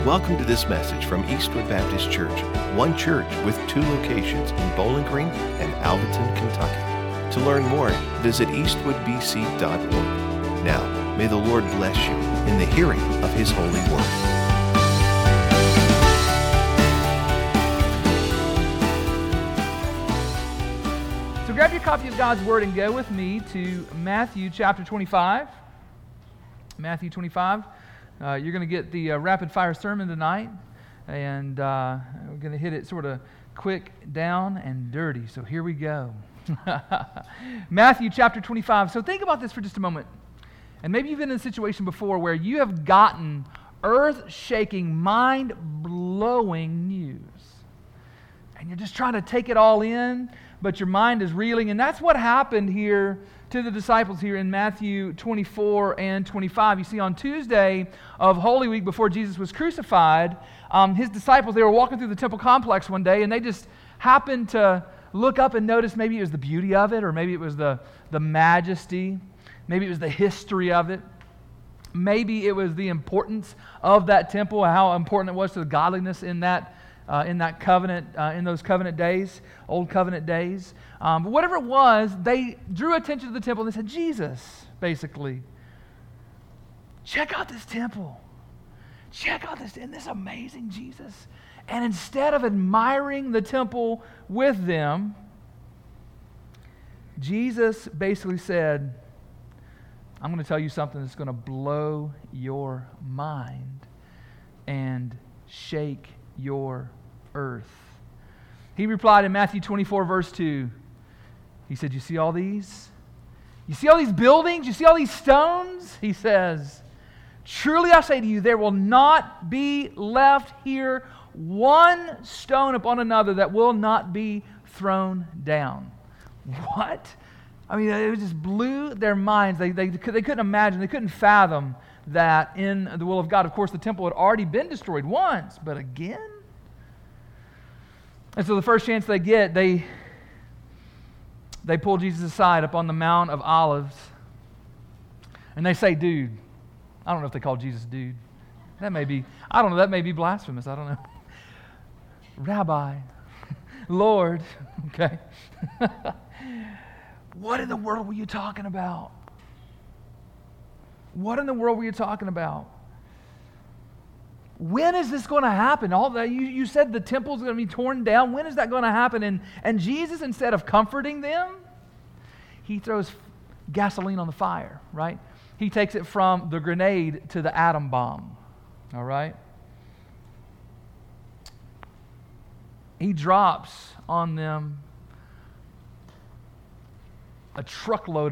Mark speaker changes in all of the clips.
Speaker 1: Welcome to this message from Eastwood Baptist Church, one church with two locations in Bowling Green and Alvaton, Kentucky. To learn more, visit eastwoodbc.org. Now, may the Lord bless you in the hearing of His holy word.
Speaker 2: So grab your copy of God's Word and go with me to Matthew chapter 25. Matthew 25. You're going to get the rapid-fire sermon tonight, and we're going to hit it sort of quick, down, and dirty. So here we go. Matthew chapter 25. So think about this for just a moment. And maybe you've been in a situation before where you have gotten earth-shaking, mind-blowing news. And you're just trying to take it all in, but your mind is reeling. And that's what happened here to the disciples here in Matthew 24 and 25. You see, on Tuesday of Holy Week before Jesus was crucified, his disciples, they were walking through the temple complex one day, and they just happened to look up and notice maybe it was the beauty of it, or maybe it was the majesty, maybe it was the history of it, maybe it was the importance of that temple, how important it was to the godliness in that covenant, in those covenant days, old covenant days. But whatever it was, they drew attention to the temple and they said, Jesus, basically, check out this temple. Check out this amazing Jesus. And instead of admiring the temple with them, Jesus basically said, I'm going to tell you something that's going to blow your mind and shake your earth. He replied in Matthew 24, verse 2. He said, you see all these? You see all these buildings? You see all these stones? He says, truly I say to you, there will not be left here one stone upon another that will not be thrown down. What? I mean, it just blew their minds. They couldn't imagine, they couldn't fathom that in the will of God. Of course, the temple had already been destroyed once, but again? And so the first chance they get, they pull Jesus aside up on the Mount of Olives, and they say, dude. I don't know if they call Jesus dude. That may be blasphemous. I don't know. Rabbi, Lord, okay. What in the world were you talking about? What in the world were you talking about? When is this going to happen? All that you said the temple's going to be torn down. When is that going to happen? And Jesus, instead of comforting them, he throws gasoline on the fire, right? He takes it from the grenade to the atom bomb, all right? He drops on them a truckload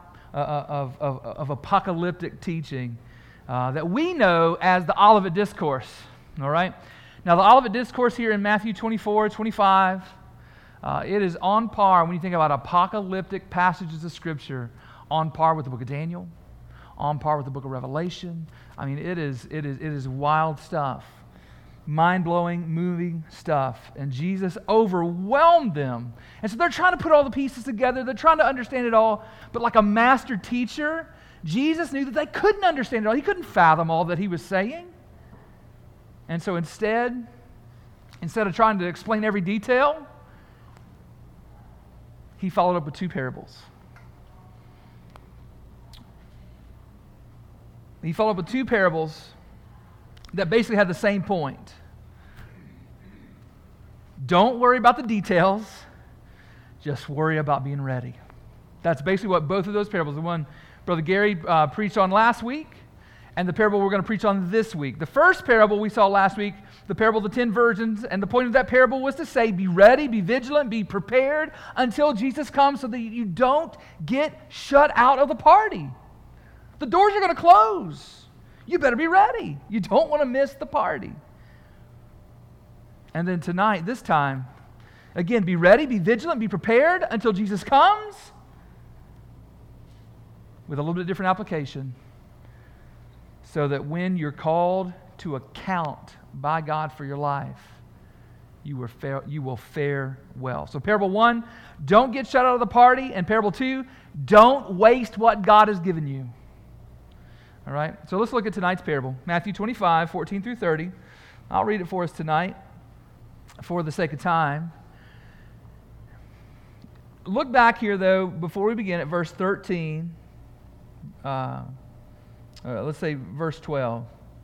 Speaker 2: of apocalyptic teaching that we know as the Olivet Discourse, all right? Now, the Olivet Discourse here in Matthew 24, 25, it is on par, when you think about apocalyptic passages of Scripture, on par with the book of Daniel, on par with the book of Revelation. I mean, it is wild stuff, mind-blowing, moving stuff. And Jesus overwhelmed them. And so they're trying to put all the pieces together. They're trying to understand it all. But like a master teacher, Jesus knew that they couldn't understand it all. He couldn't fathom all that he was saying. And so instead of trying to explain every detail, he followed up with two parables. He followed up with two parables that basically had the same point. Don't worry about the details, just worry about being ready. That's basically what both of those parables, the one Brother Gary preached on last week, and the parable we're going to preach on this week. The first parable we saw last week, the parable of the 10 virgins, and the point of that parable was to say, be ready, be vigilant, be prepared until Jesus comes so that you don't get shut out of the party. The doors are going to close. You better be ready. You don't want to miss the party. And then tonight, this time, again, be ready, be vigilant, be prepared until Jesus comes, with a little bit different application, so that when you're called to account by God for your life, you will fare well. So parable 1, don't get shut out of the party. And parable 2, don't waste what God has given you. All right, so let's look at tonight's parable. Matthew 25, 14 through 30. I'll read it for us tonight for the sake of time. Look back here, though, before we begin at verse 13. Let's say verse 12.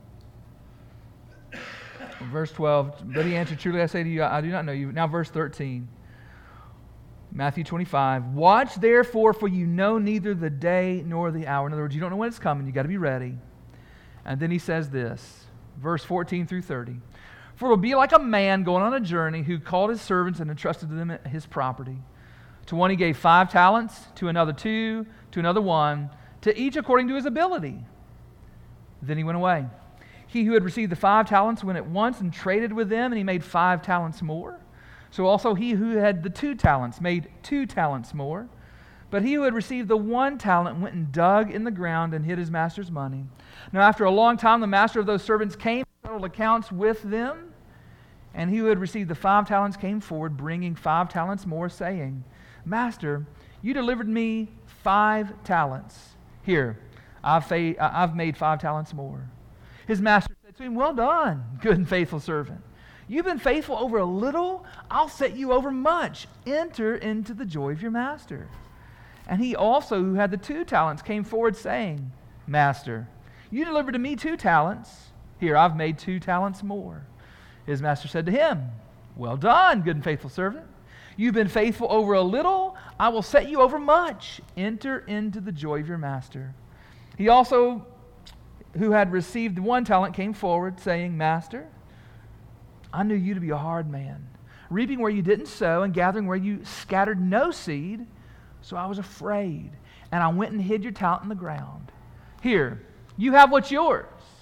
Speaker 2: Verse 12, but he answered, truly I say to you, I do not know you. Now verse 13, Matthew 25. Watch therefore, for you know neither the day nor the hour. In other words, you don't know when it's coming. You got to be ready. And then he says this, verse 14 through 30. For it will be like a man going on a journey who called his servants and entrusted to them his property. To one he gave 5 talents, to another 2, to another 1, to each according to his ability. Then he went away. He who had received the 5 talents went at once and traded with them, and he made 5 talents more. So also he who had the 2 talents made 2 talents more. But he who had received the 1 talent went and dug in the ground and hid his master's money. Now after a long time the master of those servants came and settled accounts with them. And he who had received the 5 talents came forward, bringing 5 talents more, saying, Master, you delivered me 5 talents. Here, I've made 5 talents more. His master said to him, well done, good and faithful servant. You've been faithful over a little, I'll set you over much. Enter into the joy of your master. And he also, who had the 2 talents, came forward saying, Master, you delivered to me 2 talents. Here, I've made 2 talents more. His master said to him, well done, good and faithful servant. You've been faithful over a little, I will set you over much. Enter into the joy of your master. He also, who had received 1 talent, came forward, saying, Master, I knew you to be a hard man, reaping where you didn't sow and gathering where you scattered no seed. So I was afraid, and I went and hid your talent in the ground. Here, you have what's yours.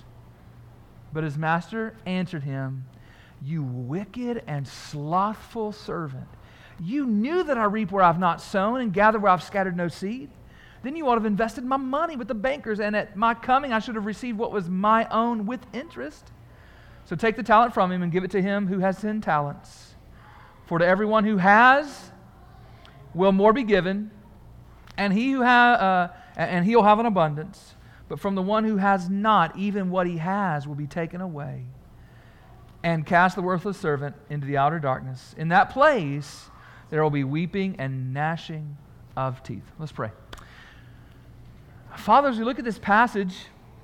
Speaker 2: But his master answered him, you wicked and slothful servant. You knew that I reap where I've not sown and gather where I've scattered no seed. Then you ought to have invested my money with the bankers, and at my coming I should have received what was my own with interest. So take the talent from him and give it to him who has 10 talents. For to everyone who has will more be given, and he'll have an abundance. But from the one who has not, even what he has will be taken away. And cast the worthless servant into the outer darkness. In that place there will be weeping and gnashing of teeth. Let's pray. Father, as we look at this passage,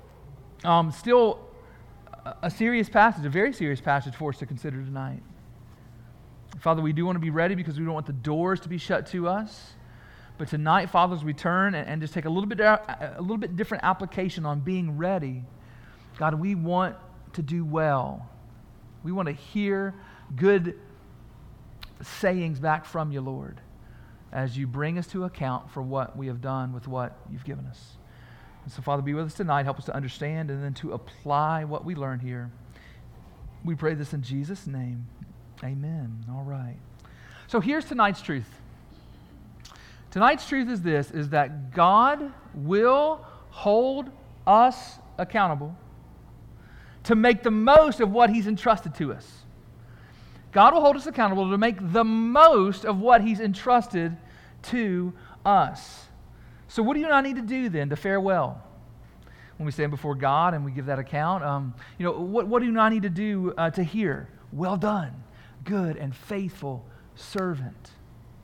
Speaker 2: still a serious passage, a very serious passage for us to consider tonight. Father, we do want to be ready because we don't want the doors to be shut to us. But tonight, Father, as we turn and just take a little bit different application on being ready, God, we want to do well. We want to hear good sayings back from you, Lord, as you bring us to account for what we have done with what you've given us. And so, Father, be with us tonight. Help us to understand and then to apply what we learn here. We pray this in Jesus' name. Amen. All right. So here's tonight's truth. Tonight's truth is this, is that God will hold us accountable to make the most of what He's entrusted to us. God will hold us accountable to make the most of what He's entrusted to us. So what do you and I need to do then to fare well? When we stand before God and we give that account, what do you and I need to do to hear, well done, good and faithful servant?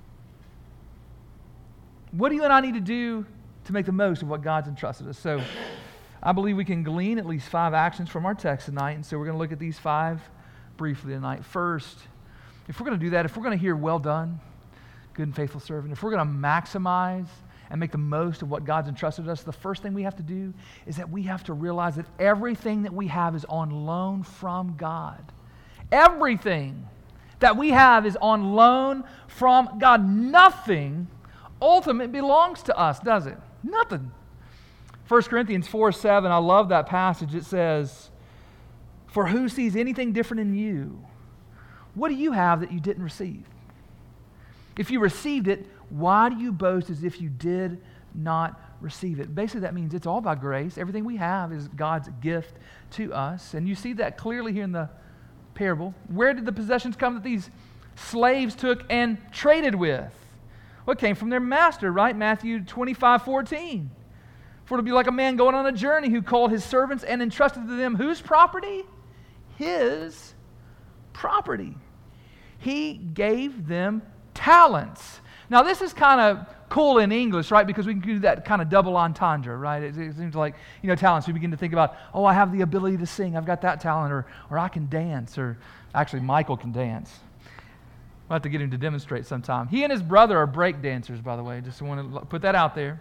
Speaker 2: What do you and I need to do to make the most of what God's entrusted us? So I believe we can glean at least 5 actions from our text tonight, and so we're going to look at these 5 briefly tonight. First, if we're going to do that, if we're going to hear well done, good and faithful servant, if we're going to maximize and make the most of what God's entrusted us, the first thing we have to do is that we have to realize that everything that we have is on loan from God. Everything that we have is on loan from God. Nothing ultimately belongs to us, does it? Nothing. 1 Corinthians 4:7, I love that passage. It says, for who sees anything different in you? What do you have that you didn't receive? If you received it, why do you boast as if you did not receive it? Basically, that means it's all by grace. Everything we have is God's gift to us. And you see that clearly here in the parable. Where did the possessions come that these slaves took and traded with? Well, it came from their master, right? Matthew 25:14. For it will be like a man going on a journey who called his servants and entrusted to them whose property? his property. He gave them talents. Now, this is kind of cool in English, right? Because we can do that kind of double entendre, right? It seems like, talents. We begin to think about, oh, I have the ability to sing. I've got that talent. Or I can dance. Or actually, Michael can dance. We'll have to get him to demonstrate sometime. He and his brother are break dancers, by the way. Just want to put that out there.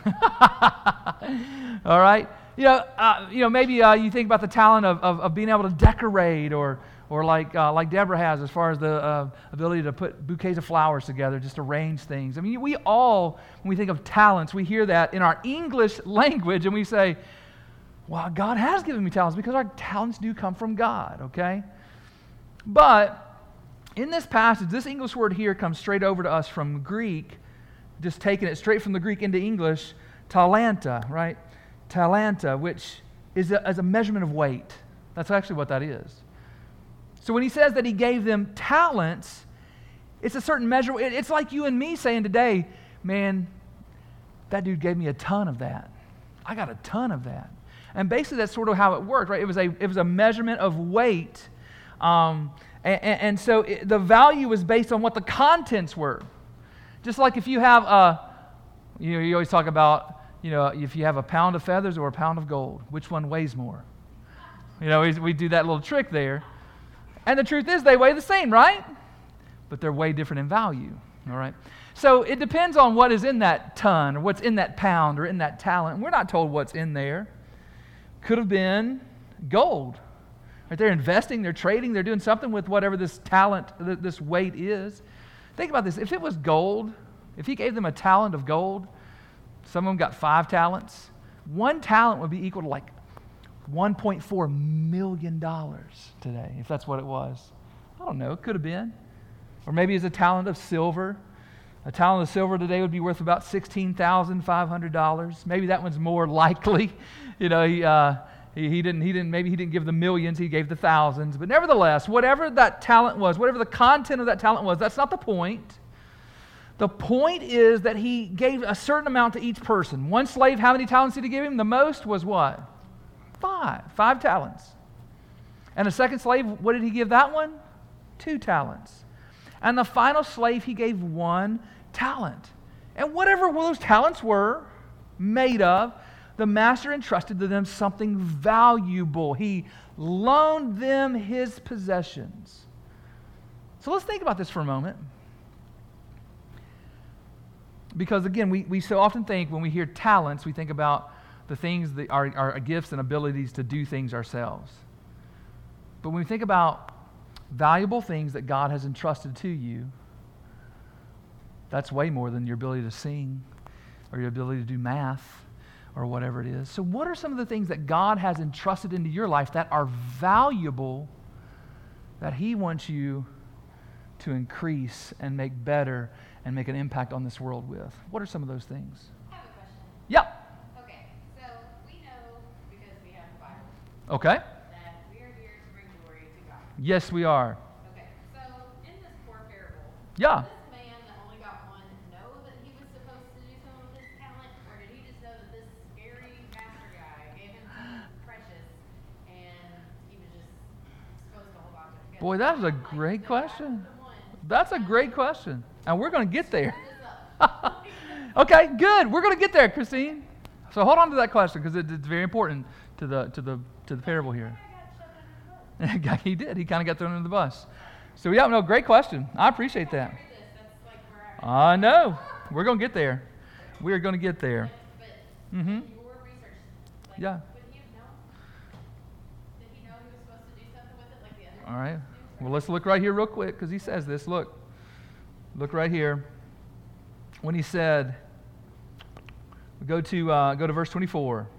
Speaker 2: All right? Maybe you think about the talent of being able to decorate or like Deborah has as far as the ability to put bouquets of flowers together, just arrange things. I mean, we all, when we think of talents, we hear that in our English language and we say, well, God has given me talents because our talents do come from God, okay? But in this passage, this English word here comes straight over to us from Greek, just taking it straight from the Greek into English, talanta, right? Talanta, which is a measurement of weight. That's actually what that is. So when he says that he gave them talents, it's a certain measure. It's like you and me saying today, man, that dude gave me a ton of that. I got a ton of that. And basically that's sort of how it worked, right? It was a measurement of weight. And so the value was based on what the contents were. Just like if you have you always talk about, if you have a pound of feathers or a pound of gold, which one weighs more? We do that little trick there. And the truth is they weigh the same, right? But they're way different in value, all right? So it depends on what is in that ton or what's in that pound or in that talent. We're not told what's in there. Could have been gold. Right? They're investing, they're trading, they're doing something with whatever this talent, this weight is. Think about this. If it was gold, if he gave them a talent of gold, some of them got 5 talents. 1 talent would be equal to like $1.4 million today, if that's what it was. I don't know. It could have been. Or maybe it's a talent of silver. A talent of silver today would be worth about $16,500. Maybe that one's more likely. He didn't give the millions, he gave the thousands. But nevertheless, whatever that talent was, whatever the content of that talent was, that's not the point. The point is that he gave a certain amount to each person. One slave, how many talents did he give him? The most was what? 5 talents. And the second slave, what did he give that one? 2 talents. And the final slave, he gave 1 talent. And whatever those talents were made of, the master entrusted to them something valuable. He loaned them his possessions. So let's think about this for a moment. Because again, we so often think when we hear talents, we think about the things that are our gifts and abilities to do things ourselves. But when we think about valuable things that God has entrusted to you, that's way more than your ability to sing or your ability to do math or whatever it is. So what are some of the things that God has entrusted into your life that are valuable that he wants you to increase and make better and make an impact on this world with? What are some of those things?
Speaker 3: I have a question.
Speaker 2: Yeah.
Speaker 3: Okay, so we know, because we have the Bible,
Speaker 2: Okay.
Speaker 3: that we are here to bring glory to God.
Speaker 2: Yes, we are.
Speaker 3: Okay, so in this poor parable,
Speaker 2: Yeah.
Speaker 3: does this man that only got 1 know that he was supposed to do something with his talent, or did he just know that this scary master guy gave him something precious and he was just supposed to hold on to it?
Speaker 2: Boy, that was a great question. That's a great question. And we're going to get there. Okay, good. We're going to get there, Christine. So hold on to that question because it's very important to the parable here. He did. He kind of got thrown under the bus. So yeah, no, great question. I appreciate that. I know. We're going to get there. We are going to get there. Mm-hmm.
Speaker 3: Your research,
Speaker 2: Yeah.
Speaker 3: would he have known? Did he know he was supposed to do something with it like the other?
Speaker 2: All right. Well, let's look right here real quick because he says this. Look right here. When he said, go to verse 24.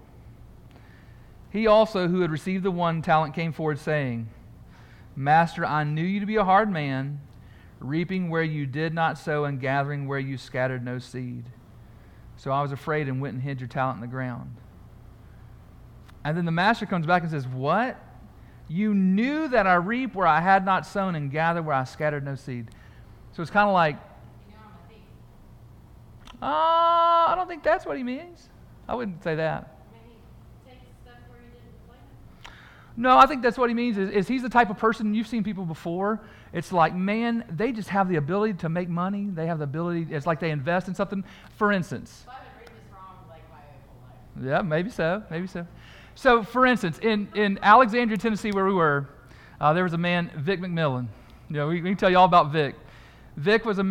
Speaker 2: He also, who had received the 1 talent, came forward saying, Master, I knew you to be a hard man, reaping where you did not sow and gathering where you scattered no seed. So I was afraid and went and hid your talent in the ground. And then the master comes back and says, what? You knew that I reap where I had not sown and gather where I scattered no seed. So it's kind of like,
Speaker 3: You know I'm a thief.
Speaker 2: I don't think that's what he means. I wouldn't say that.
Speaker 3: I mean, he takes stuff where he didn't plant it.
Speaker 2: No, I think that's what he means is he's the type of person, you've seen people before, it's like, man, they just have the ability to make money. They have the ability, it's like they invest in something. For instance.
Speaker 3: So I've been reading this wrong like my whole life.
Speaker 2: Yeah, maybe so. So, for instance, in Alexandria, Tennessee, where we were, there was a man, Vic McMillan. You know, we can tell you all about Vic. Vic was a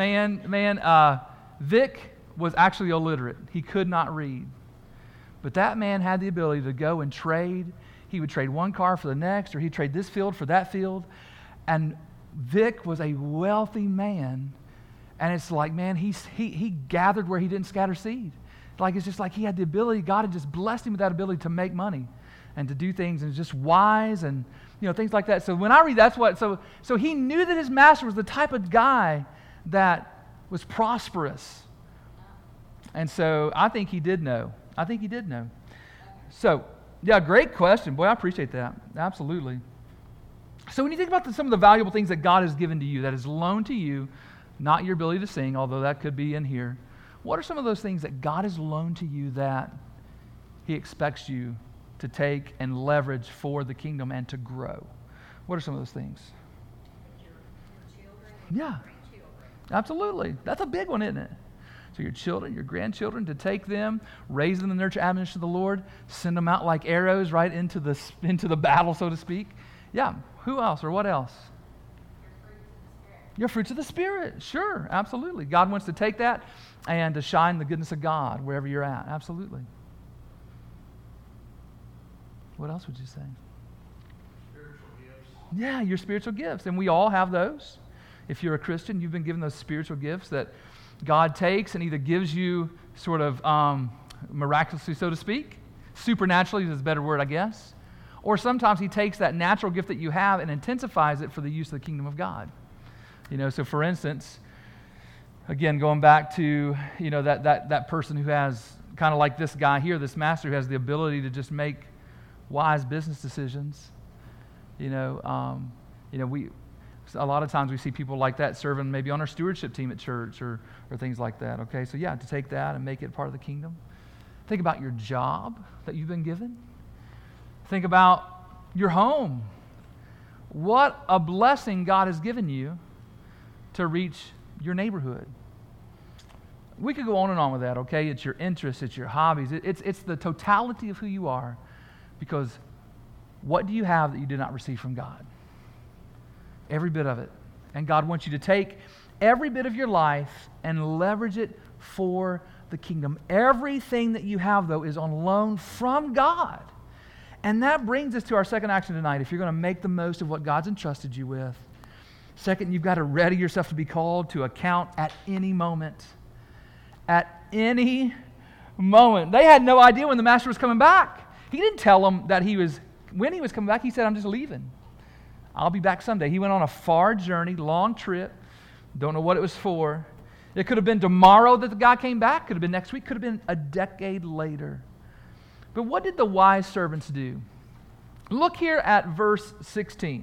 Speaker 2: Vic was actually illiterate. He could not read. But that man had the ability to go and trade. He would trade one car for the next, or he'd trade this field for that field. And Vic was a wealthy man. And it's like, man, he gathered where he didn't scatter seed. Like, it's just like he had the ability, God had just blessed him with that ability to make money and to do things, and just wise and, things like that. So when I read so he knew that his master was the type of guy that was prosperous. And so I think he did know. So, yeah, great question. Boy, I appreciate that. Absolutely. So when you think about some of the valuable things that God has given to you, that is loaned to you, not your ability to sing, although that could be in here, what are some of those things that God has loaned to you that he expects you to take and leverage for the kingdom and to grow? What are some of those things?
Speaker 3: Your children and
Speaker 2: Yeah.
Speaker 3: grandchildren.
Speaker 2: Absolutely. That's a big one, isn't it? So your children, your grandchildren, to take them, raise them in the nurture admonition of the Lord, send them out like arrows right into the battle, so to speak. Yeah. Who else or what else? Your fruits of the Spirit. Sure, absolutely. God wants to take that and to shine the goodness of God wherever you're at. Absolutely. What else would you say?
Speaker 4: Spiritual gifts.
Speaker 2: Yeah, your spiritual gifts. And we all have those. If you're a Christian, you've been given those spiritual gifts that God takes and either gives you sort of miraculously, so to speak. Supernaturally is a better word, I guess. Or sometimes he takes that natural gift that you have and intensifies it for the use of the kingdom of God. So for instance, again, going back to, that person who has, kind of like this guy here, this master who has the ability to just make wise business decisions. A lot of times we see people like that serving maybe on our stewardship team at church or things like that. Okay, so yeah, to take that and make it part of the kingdom. Think about your job that you've been given. Think about your home. What a blessing God has given you to reach your neighborhood. We could go on and on with that, okay? It's your interests, it's your hobbies, it's the totality of who you are. Because what do you have that you did not receive from God? Every bit of it. And God wants you to take every bit of your life and leverage it for the kingdom. Everything that you have, though, is on loan from God. And that brings us to our second action tonight. If you're going to make the most of what God's entrusted you with, second, you've got to ready yourself to be called to account at any moment. At any moment. They had no idea when the master was coming back. He didn't tell them that when he was coming back, he said, I'm just leaving. I'll be back someday. He went on a far journey, long trip. Don't know what it was for. It could have been tomorrow that the guy came back. Could have been next week. Could have been a decade later. But what did the wise servants do? Look here at verse 16.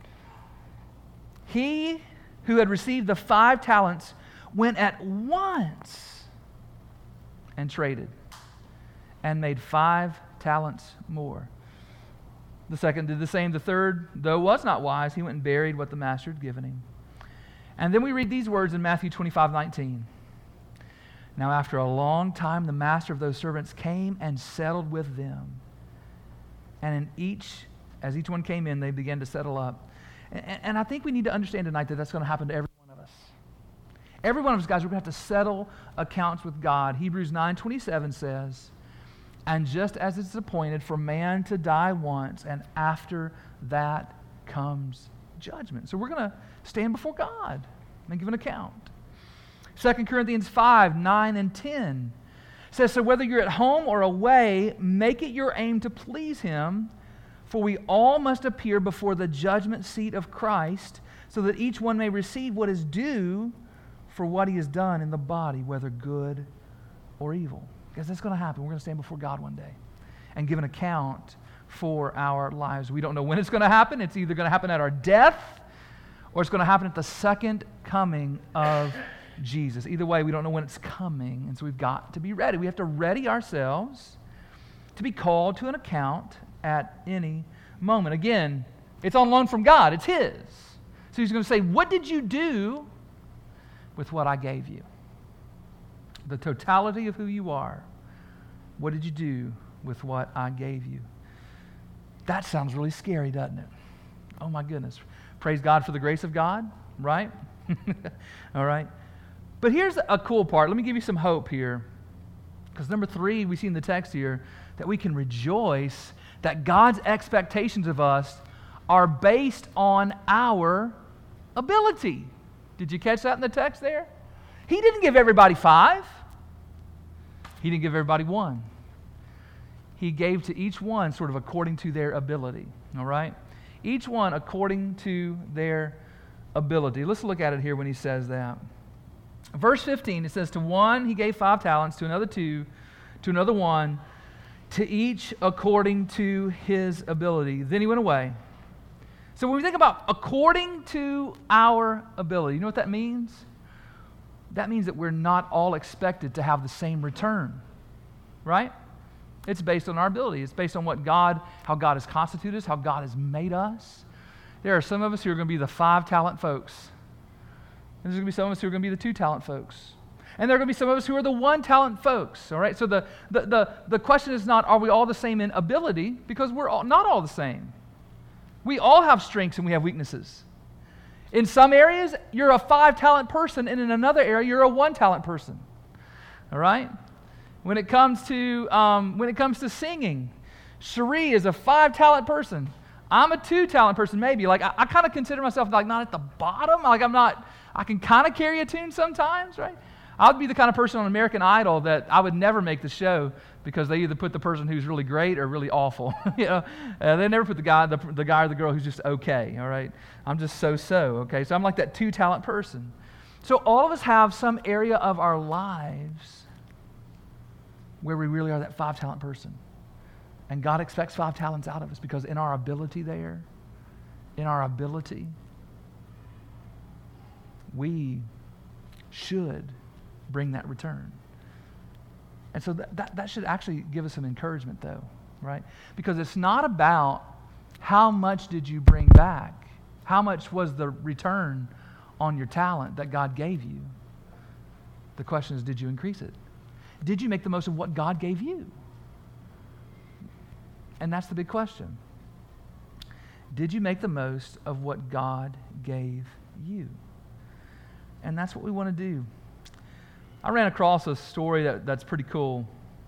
Speaker 2: He who had received the 5 talents went at once and traded and made 5 talents more. The second did the same. The third, though was not wise, he went and buried what the master had given him. And then we read these words in Matthew 25:19. Now after a long time, the master of those servants came and settled with them. And as each one came in, they began to settle up. And I think we need to understand tonight that that's going to happen to every one of us. Every one of us, guys, we're going to have to settle accounts with God. Hebrews 9:27 says, and just as it's appointed for man to die once, and after that comes judgment. So we're going to stand before God and give an account. 2 Corinthians 5:9 and 10 says, so whether you're at home or away, make it your aim to please him, for we all must appear before the judgment seat of Christ, so that each one may receive what is due for what he has done in the body, whether good or evil. Because that's going to happen. We're going to stand before God one day and give an account for our lives. We don't know when it's going to happen. It's either going to happen at our death or it's going to happen at the second coming of Jesus. Either way, we don't know when it's coming, and so we've got to be ready. We have to ready ourselves to be called to an account at any moment. Again, it's on loan from God. It's his. So he's going to say, what did you do with what I gave you? The totality of who you are. What did you do with what I gave you? That sounds really scary, doesn't it? Oh my goodness. Praise God for the grace of God, right? All right. But here's a cool part. Let me give you some hope here. Because number 3, we see in the text here that we can rejoice that God's expectations of us are based on our ability. Did you catch that in the text there? He didn't give everybody 5. He didn't give everybody 1. He gave to each one sort of according to their ability. All right? Each one according to their ability. Let's look at it here when he says that. Verse 15, it says, to one he gave 5 talents, to another 2, to another 1, to each according to his ability. Then he went away. So when we think about according to our ability, you know what that means? That means that we're not all expected to have the same return, right? It's based on our ability. It's based on how God has constituted us, how God has made us. There are some of us who are going to be the 5-talent folks. And there's going to be some of us who are going to be the 2-talent folks. And there are going to be some of us who are the 1-talent folks. All right? So the question is not, are we all the same in ability? Because we're not all the same. We all have strengths and we have weaknesses. In some areas, you're a 5-talent person, and in another area, you're a 1-talent person. All right? When it comes to singing, Cherie is a 5-talent person. I'm a 2-talent person, maybe. Like I kind of consider myself like not at the bottom. Like I can kind of carry a tune sometimes, right? I would be the kind of person on American Idol that I would never make the show because they either put the person who's really great or really awful. They never put the guy or the girl who's just okay. All right, I'm just so. Okay, so I'm like that 2-talent person. So all of us have some area of our lives where we really are that 5-talent person. And God expects 5 talents out of us because in our ability, we should bring that return. And so that should actually give us some encouragement though, right? Because it's not about how much did you bring back? How much was the return on your talent that God gave you? The question is, did you increase it? Did you make the most of what God gave you? And that's the big question. Did you make the most of what God gave you? And that's what we want to do. I ran across a story that's pretty cool.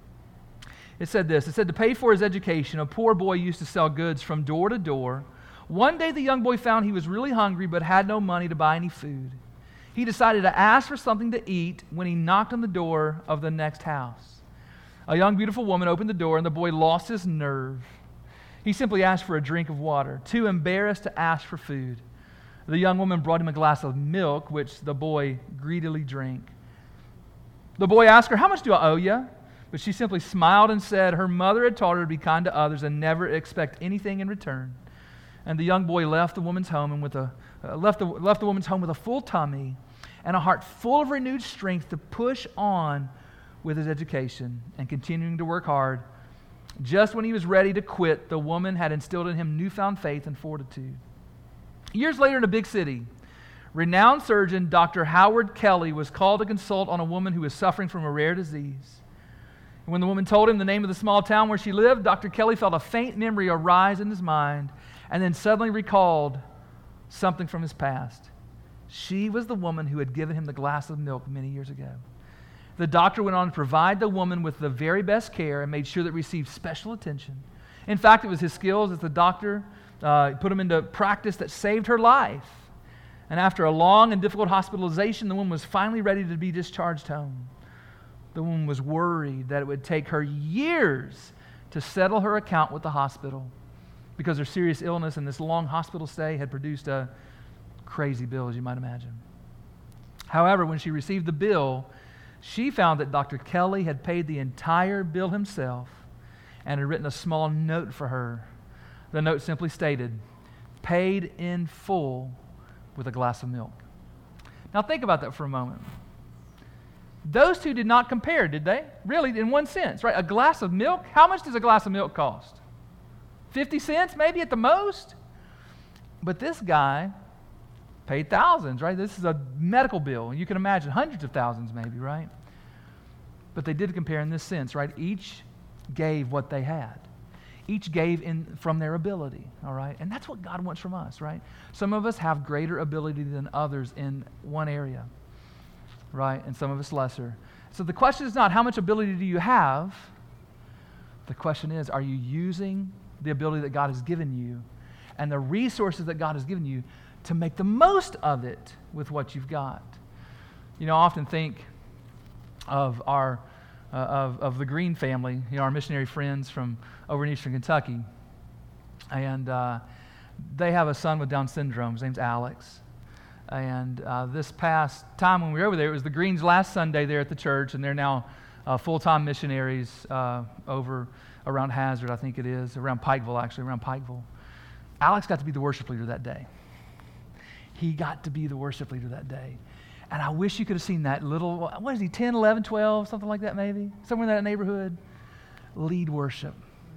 Speaker 2: It said this. It said, to pay for his education, a poor boy used to sell goods from door to door. One day the young boy found he was really hungry but had no money to buy any food. He decided to ask for something to eat when he knocked on the door of the next house. A young, beautiful woman opened the door, and the boy lost his nerve. He simply asked for a drink of water, too embarrassed to ask for food. The young woman brought him a glass of milk, which the boy greedily drank. The boy asked her, how much do I owe you? But she simply smiled and said her mother had taught her to be kind to others and never expect anything in return. And the young boy left the woman's home and left the woman's home with a full tummy and a heart full of renewed strength to push on with his education and continuing to work hard. Just when he was ready to quit, the woman had instilled in him newfound faith and fortitude. Years later in a big city, renowned surgeon Dr. Howard Kelly was called to consult on a woman who was suffering from a rare disease. When the woman told him the name of the small town where she lived, Dr. Kelly felt a faint memory arise in his mind and then suddenly recalled something from his past. She was the woman who had given him the glass of milk many years ago. The doctor went on to provide the woman with the very best care and made sure that it received special attention. In fact, it was his skills as the doctor put him into practice that saved her life. And after a long and difficult hospitalization, the woman was finally ready to be discharged home. The woman was worried that it would take her years to settle her account with the hospital because her serious illness and this long hospital stay had produced a crazy bill, as you might imagine. However, when she received the bill, she found that Dr. Kelly had paid the entire bill himself and had written a small note for her. The note simply stated, paid in full with a glass of milk. Now think about that for a moment. Those two did not compare, did they? Really, in one sense, right? A glass of milk, how much does a glass of milk cost? 50 cents maybe at the most. But this guy paid thousands, right? This is a medical bill. You can imagine hundreds of thousands maybe, right? But they did compare in this sense, right? Each gave what they had. Each gave from their ability, all right? And that's what God wants from us, right? Some of us have greater ability than others in one area, right? And some of us lesser. So the question is not how much ability do you have? The question is, are you using the ability that God has given you and the resources that God has given you to make the most of it with what you've got? You know, I often think of our of the Green family, you know, our missionary friends from over in Eastern Kentucky, and they have a son with Down syndrome. His name's Alex. And this past time when we were over there, it was the Greens' last Sunday there at the church, and they're now full-time missionaries over around Hazard, I think it is, around Pikeville. Alex got to be the worship leader that day. He got to be the worship leader that day. And I wish you could have seen that little, what is he, 10, 11, 12, something like that maybe? Somewhere in that neighborhood. Lead worship.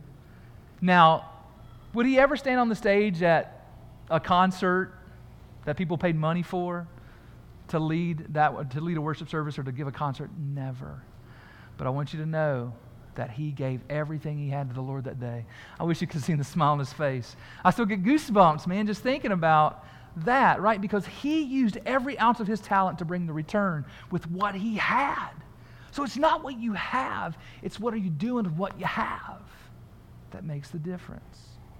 Speaker 2: Now, would he ever stand on the stage at a concert that people paid money for to lead a worship service or to give a concert? Never. But I want you to know that he gave everything he had to the Lord that day. I wish you could have seen the smile on his face. I still get goosebumps, man, just thinking about that, right? Because he used every ounce of his talent to bring the return with what he had. So it's not what you have, it's what are you doing with what you have that makes the difference.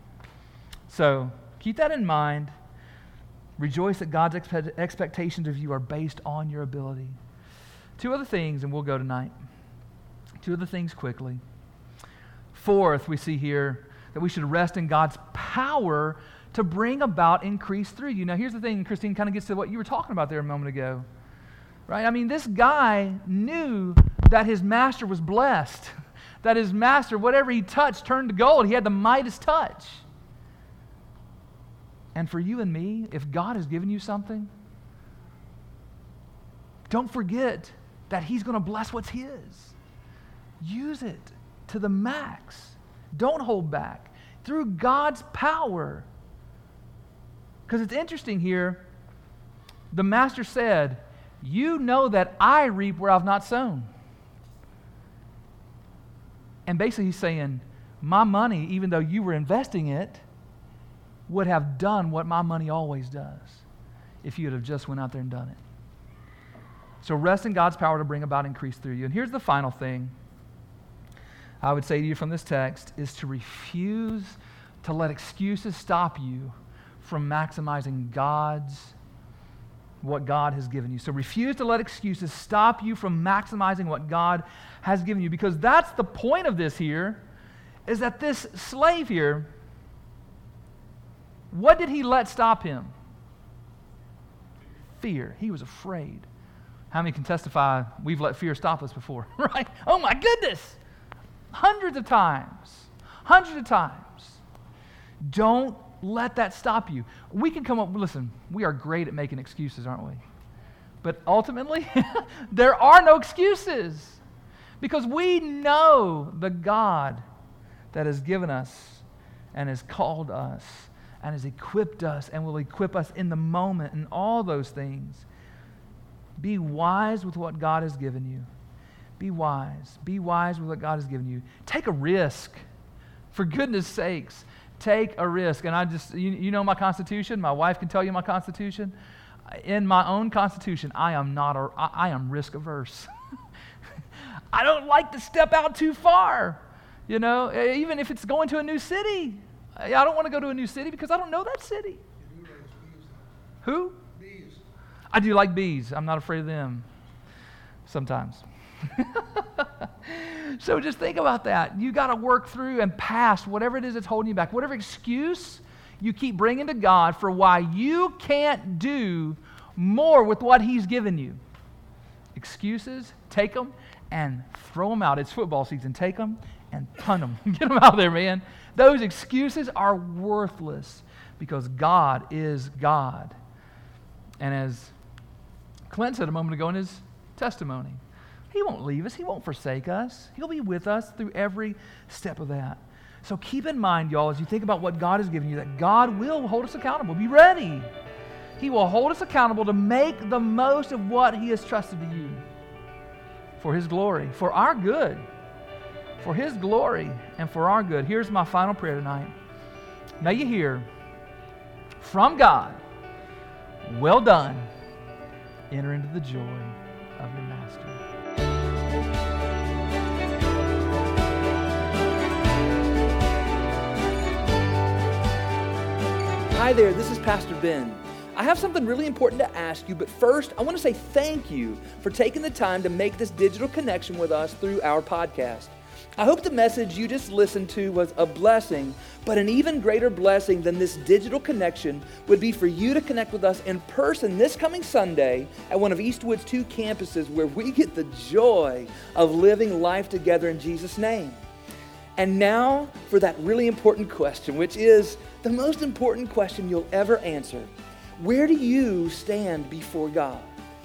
Speaker 2: So keep that in mind. Rejoice that God's expectations of you are based on your ability. Two other things, and we'll go tonight. Two other things quickly. Fourth, we see here that we should rest in God's power to bring about increase through you. Now, here's the thing, Christine, kind of gets to what you were talking about there a moment ago. Right? I mean, this guy knew that his master was blessed, that his master, whatever he touched, turned to gold. He had the Midas touch. And for you and me, if God has given you something, don't forget that he's going to bless what's his. Use it to the max. Don't hold back. Through God's power. Because it's interesting here, the master said, you know that I reap where I've not sown. And basically he's saying, my money, even though you were investing it, would have done what my money always does if you would have just went out there and done it. So rest in God's power to bring about increase through you. And here's the final thing I would say to you from this text is to refuse to let excuses stop you from maximizing what God has given you. So refuse to let excuses stop you from maximizing what God has given you, because that's the point of this here, is that this slave here, what did he let stop him? Fear. He was afraid. How many can testify we've let fear stop us before, right? Oh my goodness! Hundreds of times. Don't let that stop you. We can come up, listen, we are great at making excuses, aren't we? But ultimately, there are no excuses, because we know the God that has given us and has called us and has equipped us and will equip us in the moment and all those things. Be wise with what God has given you. Be wise. Be wise with what God has given you. Take a risk. For goodness sakes, take a risk. And I just, you know my constitution. My wife can tell you my constitution. In my own constitution, I am risk averse. I don't like to step out too far. You know, even if it's going to a new city. I don't want to go to a new city because I don't know that city. Who?
Speaker 4: Bees.
Speaker 2: I do like bees. I'm not afraid of them. Sometimes. So just think about that. You got to work through and past whatever it is that's holding you back. Whatever excuse you keep bringing to God for why you can't do more with what He's given you. Excuses, take them and throw them out. It's football season. Take them and punt them. Get them out there, man. Those excuses are worthless because God is God. And as Clint said a moment ago in his testimony, He won't leave us. He won't forsake us. He'll be with us through every step of that. So keep in mind, y'all, as you think about what God has given you, that God will hold us accountable. Be ready. He will hold us accountable to make the most of what He has trusted to you for His glory, for our good, for His glory and for our good. Here's my final prayer tonight. May you hear from God, well done, enter into the joy of your Master.
Speaker 5: Hi there, this is Pastor Ben. I have something really important to ask you, but first, I want to say thank you for taking the time to make this digital connection with us through our podcast. I hope the message you just listened to was a blessing, but an even greater blessing than this digital connection would be for you to connect with us in person this coming Sunday at one of Eastwood's 2 campuses where we get the joy of living life together in Jesus' name. And now for that really important question, which is the most important question you'll ever answer. Where do you stand before God?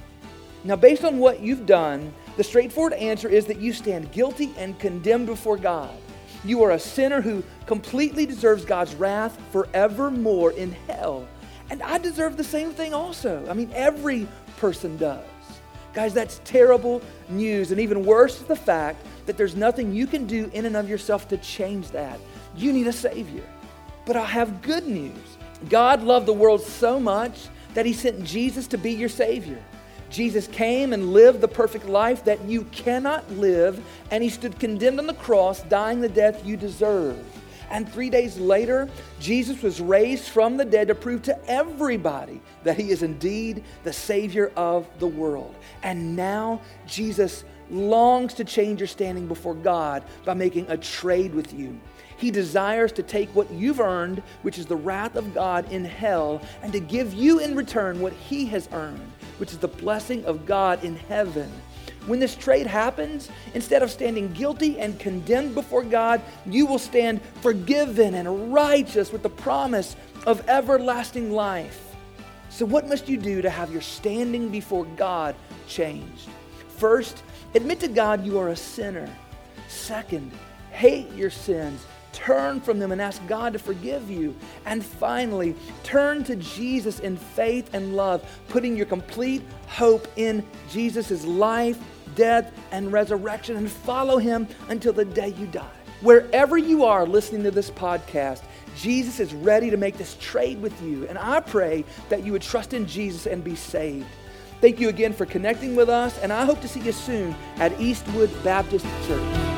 Speaker 5: Now, based on what you've done, the straightforward answer is that you stand guilty and condemned before God. You are a sinner who completely deserves God's wrath forevermore in hell. And I deserve the same thing also. I mean, every person does. Guys, that's terrible news. And even worse is the fact that there's nothing you can do in and of yourself to change that. You need a Savior. But I have good news. God loved the world so much that He sent Jesus to be your Savior. Jesus came and lived the perfect life that you cannot live, and He stood condemned on the cross, dying the death you deserve. And 3 days later, Jesus was raised from the dead to prove to everybody that He is indeed the Savior of the world. And now Jesus longs to change your standing before God by making a trade with you. He desires to take what you've earned, which is the wrath of God in hell, and to give you in return what He has earned, which is the blessing of God in heaven. When this trade happens, instead of standing guilty and condemned before God, you will stand forgiven and righteous with the promise of everlasting life. So what must you do to have your standing before God changed? First, admit to God you are a sinner. Second, hate your sins. Turn from them and ask God to forgive you. And finally, turn to Jesus in faith and love, putting your complete hope in Jesus' life, death, and resurrection, and follow Him until the day you die. Wherever you are listening to this podcast, Jesus is ready to make this trade with you. And I pray that you would trust in Jesus and be saved. Thank you again for connecting with us, and I hope to see you soon at Eastwood Baptist Church.